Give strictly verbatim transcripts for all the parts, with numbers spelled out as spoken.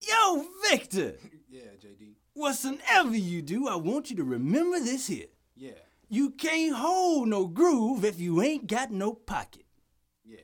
Yo, Victor! Yeah, J D. Whatsoever you do, I want you to remember this here. Yeah, You can't hold no groove if you ain't got no pocket. yeah.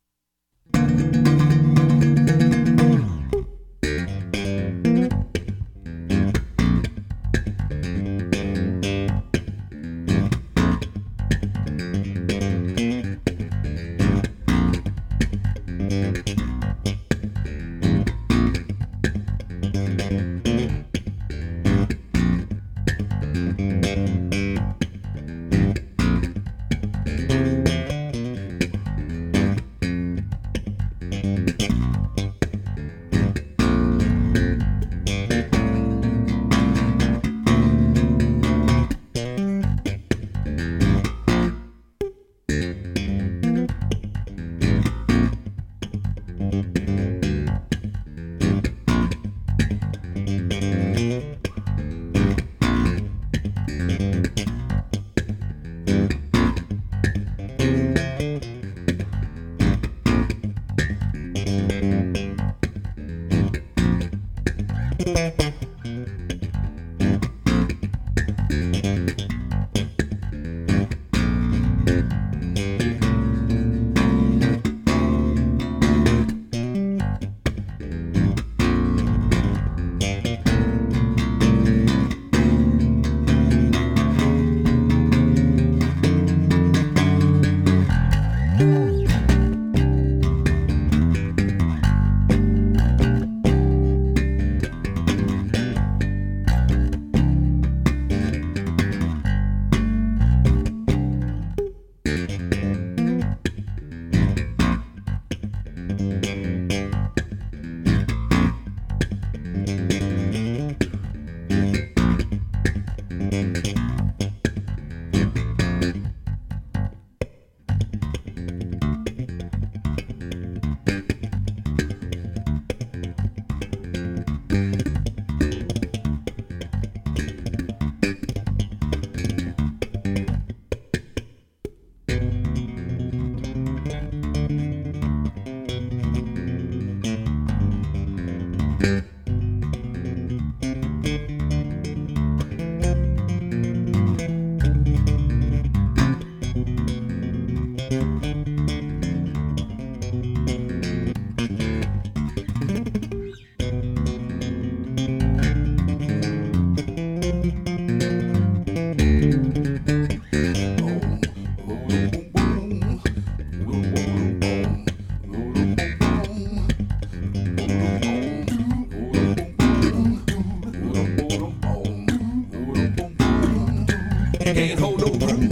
You can't hold no groove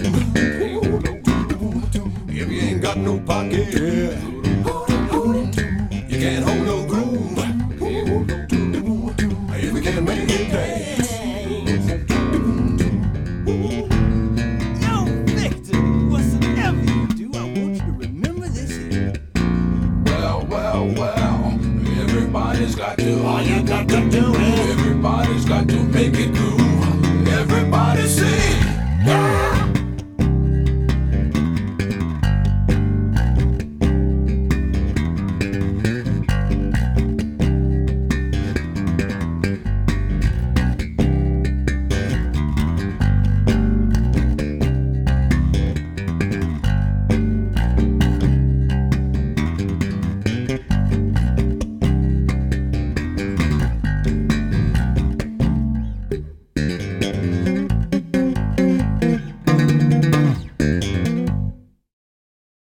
if you ain't got no pocket. You can't hold no groove if you can't make it dance. Yo, Victor! Whatsoever you do, I want you to remember this here. Well, well, well, everybody's got to. All you got to do is Everybody's got to make it groove.